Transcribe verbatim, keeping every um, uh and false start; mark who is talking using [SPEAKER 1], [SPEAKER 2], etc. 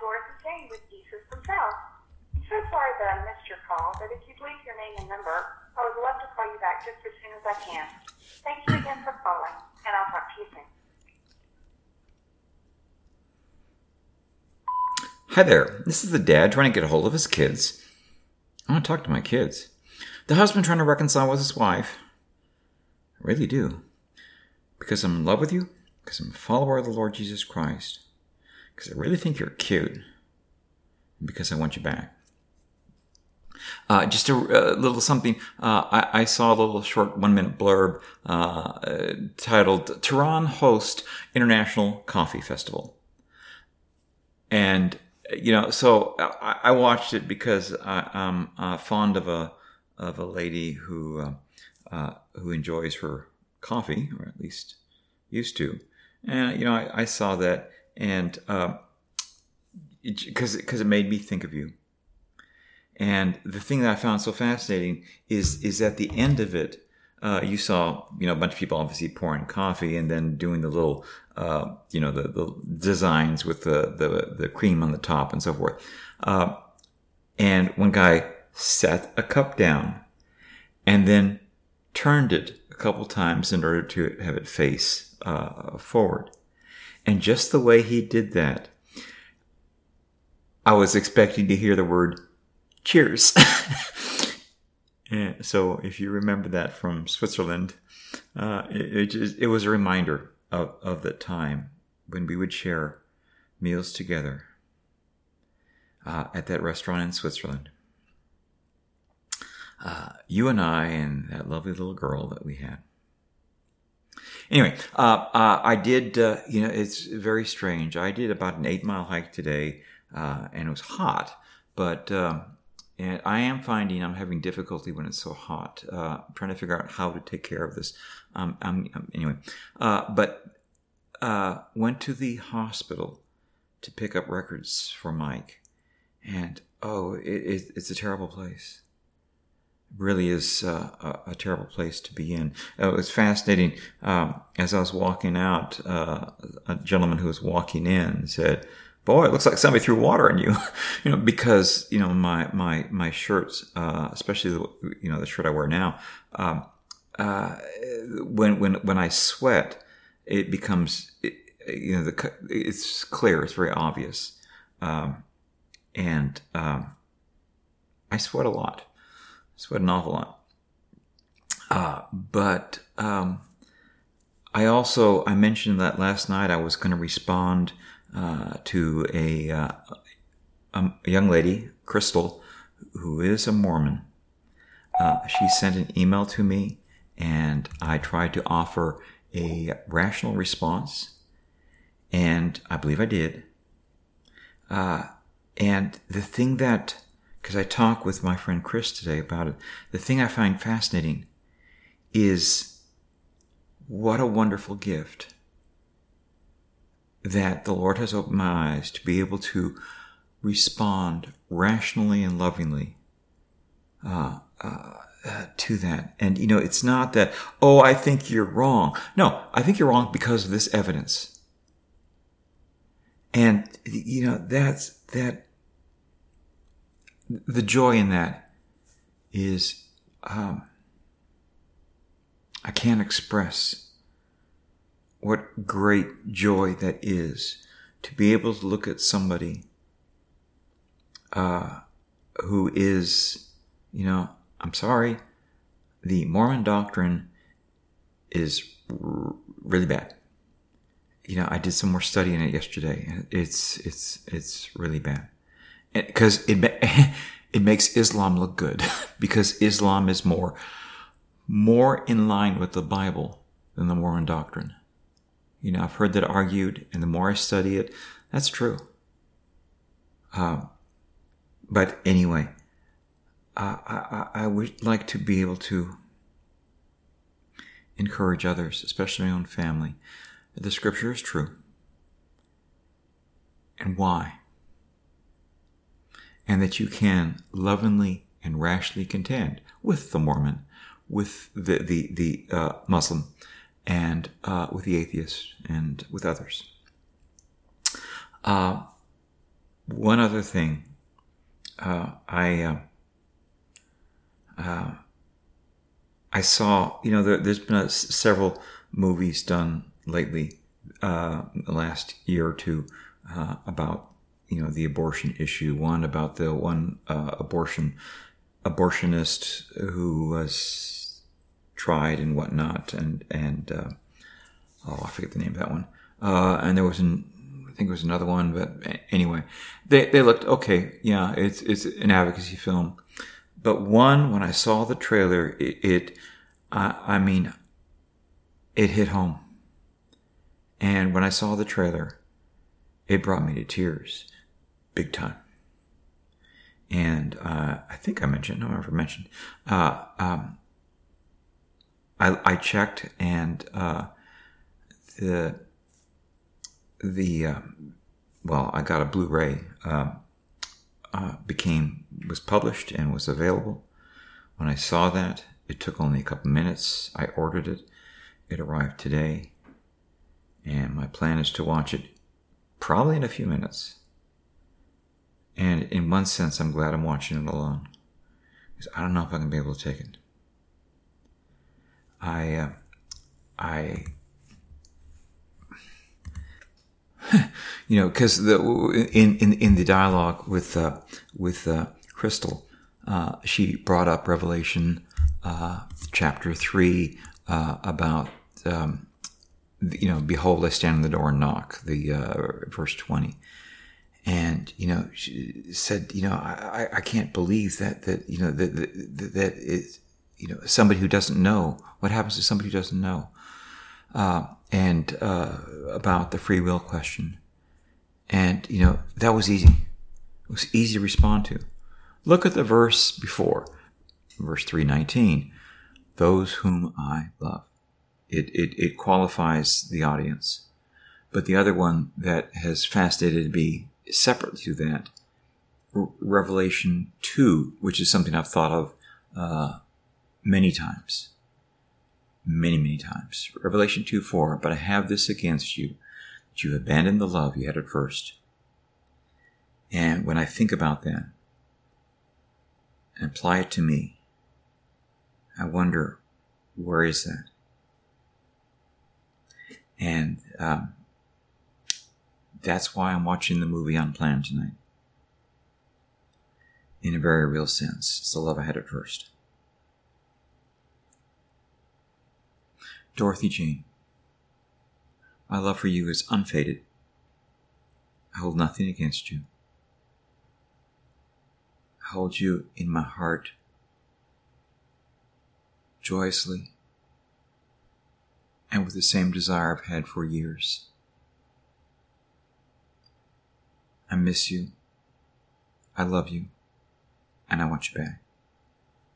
[SPEAKER 1] doors of Jane with Jesus himself. I'm so sorry that I missed your call, but if you'd leave your name and number, I would love to call you back just as soon as I can. Thank you again for calling, and I'll talk to you soon.
[SPEAKER 2] Hi there, this is the dad trying to get a hold of his kids. I want to talk to my kids. The husband trying to reconcile with his wife. I really do. Because I'm in love with you, because I'm a follower of the Lord Jesus Christ, because I really think you're cute, and because I want you back. Uh, just a, a little something. Uh, I, I saw a little short one-minute blurb uh, titled Tehran Host International Coffee Festival. And you know, so I, I watched it because I, I'm uh, fond of a of a lady who uh, uh, who enjoys her coffee, or at least used to. And you know, I, I saw that, and because uh, because it made me think of you. And the thing that I found so fascinating is is at the end of it, uh, you saw you know a bunch of people obviously pouring coffee and then doing the little. Uh, you know, the, the designs with the, the, the cream on the top and so forth. Uh, and one guy set a cup down and then turned it a couple times in order to have it face uh, forward. And just the way he did that, I was expecting to hear the word cheers. And so if you remember that from Switzerland, uh, it, it, just, it was a reminder Of, of the time when we would share meals together uh, at that restaurant in Switzerland. Uh, you and I and that lovely little girl that we had. Anyway, uh, uh, I did, uh, you know, it's very strange. I did about an eight mile hike today uh, and it was hot, but um, and I am finding I'm having difficulty when it's so hot. Uh, I'm trying to figure out how to take care of this. Um, I'm, I'm, anyway, uh, but uh, went to the hospital to pick up records for Mike, and oh, it, it, it's a terrible place. It really is uh, a, a terrible place to be in. Uh, it was fascinating. Um, as I was walking out, uh, a gentleman who was walking in said, "Boy, it looks like somebody threw water on you," you know, because you know my my my shirts, uh, especially the, you know the shirt I wear now. Um, uh, when when when I sweat, it becomes it, you know the it's clear, it's very obvious, um, and um, I sweat a lot, I sweat an awful lot. Uh, but um, I also I mentioned that last night I was going to respond. Uh, to a, uh, a young lady, Crystal, who is a Mormon. Uh, she sent an email to me, and I tried to offer a rational response, and I believe I did. Uh, and the thing that, because I talked with my friend Chris today about it, the thing I find fascinating is what a wonderful gift that the Lord has opened my eyes to be able to respond rationally and lovingly uh, uh, uh, to that. And, you know, it's not that, oh, I think you're wrong. No, I think you're wrong because of this evidence. And, you know, that's, that, the joy in that is, um, I can't express what great joy that is to be able to look at somebody uh, who is, you know, I'm sorry, the Mormon doctrine is r- really bad. You know, I did some more study in it yesterday, and it's it's it's really bad because it it makes Islam look good because Islam is more more in line with the Bible than the Mormon doctrine. You know, I've heard that argued, and the more I study it, that's true. Um, but anyway, uh, I, I would like to be able to encourage others, especially my own family, that the Scripture is true. And why? And that you can lovingly and rashly contend with the Mormon, with the, the, the uh, Muslim, and uh, with the atheists and with others. Uh, one other thing. Uh, I uh, uh, I saw, you know, there, there's been a, several movies done lately, uh, the last year or two, uh, about, you know, the abortion issue. One about the one uh, abortion abortionist who was tried and whatnot, and and uh, oh, I forget the name of that one. Uh, and there was an, I think it was another one, but anyway, they they looked okay. Yeah, it's it's an advocacy film. But one, when I saw the trailer, it, it I, I mean, it hit home. And when I saw the trailer, it brought me to tears, big time. And uh, I think I mentioned, no, I never mentioned, uh, um, I, I checked, and uh, the the uh, well, I got a Blu-ray. Uh, uh, became was published and was available. When I saw that, it took only a couple minutes. I ordered it. It arrived today, and my plan is to watch it probably in a few minutes. And in one sense, I'm glad I'm watching it alone, because I don't know if I'm going to be able to take it. I, uh, I, you know, because the in, in in the dialogue with uh, with uh, Crystal, uh, she brought up Revelation uh, chapter three uh, about um, you know, behold, I stand on the door and knock. The uh, verse twenty. And, you know, she said, you know, I, I can't believe that, that, you know, that, that, that is, you know, somebody who doesn't know. What happens to somebody who doesn't know? Uh, and, uh, about the free will question. And, you know, that was easy. It was easy to respond to. Look at the verse before, verse three nineteen. Those whom I love. It, it, it qualifies the audience. But the other one that has fascinated me separately to that, Revelation two, which is something I've thought of uh, many times. Many, many times. Revelation two four, but I have this against you, that you abandoned the love you had at first. And when I think about that and apply it to me, I wonder, where is that? And um, that's why I'm watching the movie Unplanned tonight. In a very real sense. It's the love I had at first. Dorothy Jane. My love for you is unfaded. I hold nothing against you. I hold you in my heart joyously and with the same desire I've had for years. I miss you, I love you, and I want you back.